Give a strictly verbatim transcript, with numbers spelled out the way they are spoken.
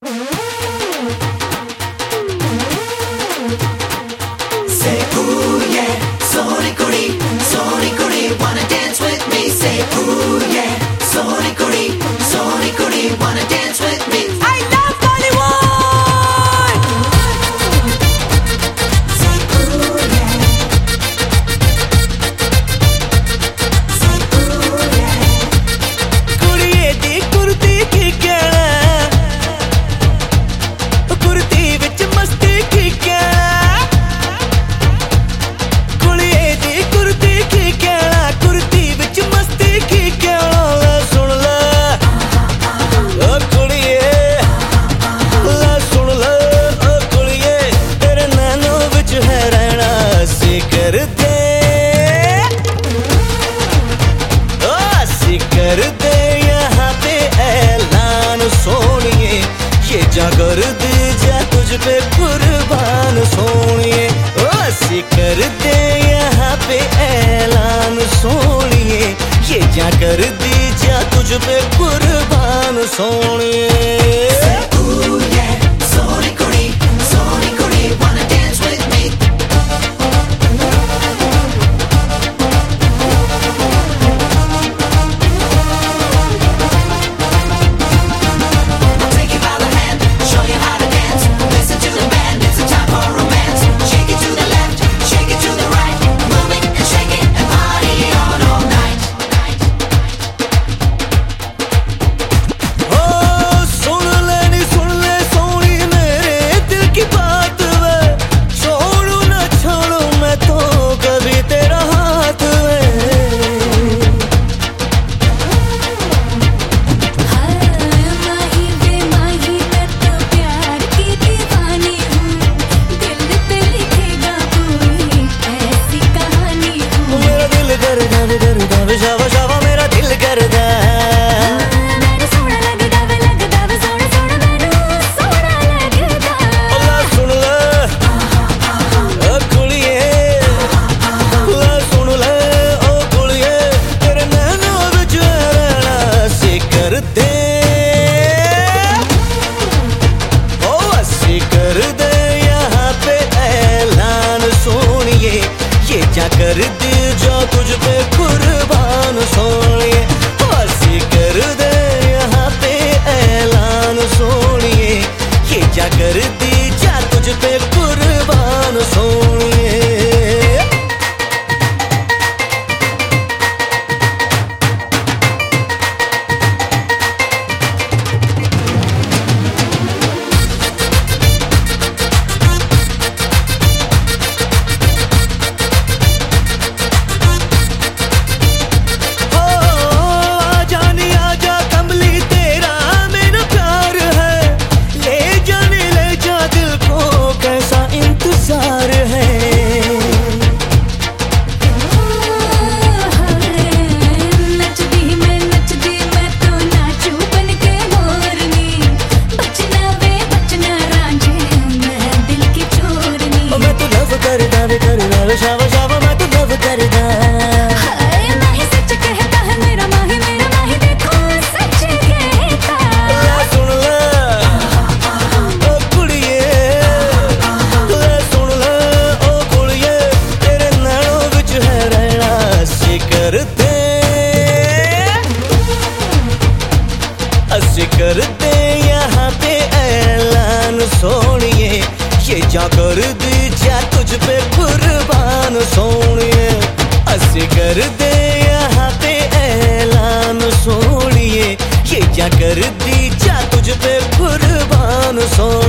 Say ooh yeah, sorry kudi, sorry kudi, wanna dance with me. Say ooh yeah, sorry kudi, sorry kudi, wanna dance with me. I love Bollywood. Say ooh yeah, say ooh yeah. कुड़िये दी कुर्ती की कहना, कुर्ती विच मस्ती की कहना। कुड़िये दी कुर्ती की कहना, कुर्ती विच मस्ती की कहना। ले सुन ले, ओ कुड़िये, ले सुन ले, ओ कुड़िये, तेरे नैनों विच है रहना सी कर दे, ओ सी कर दे। सोनिए ये जा कर दे, जा तुझ पे कुर्बान सोनिए। ओ सी कर दे यहाँ पे ऐलान सोनिए, ये जा कर दे, जा तुझ पे कुर्बान सोनिए। शावा शावा मेरा दिल करदा, मेरे सोना लगदा वे लगदा वे सोना सोना मैनू सोना लगदा। ला सुन ले ओ कुड़िये, ला सुन ले ओ कुड़िये, तेरे नैनों विच रहना सी कर दे, ओ सी कर दे यहाँ पे ऐलान सोनिए। ये जा कर दे, जा तुझ पे कुर्बान सोनिए। हंसी कर दे यहाँ पे ऐलान सोनिए, ये जा कर दे, जा तुझ पे कुर्बान सोनिए। शावा शावा मैं तो लव करदा, हाय माही सच कहता है मेरा माही, मेरा माही देखो सच कहता। ले सुन ले ओ कुड़िये, ले सुन ले ओ कुड़िये, तेरे नैनों विच है रहना सी कर दे, असी कर दे यहाँ पे ऐलान सोनिए। ये जा कर दे, जा तुझ पे कुर्बान सोनिए। असी कर दे यहाँ पे ऐलान सोनिए, ये जा कर दे, जा तुझ पे कुर्बान सोनिए।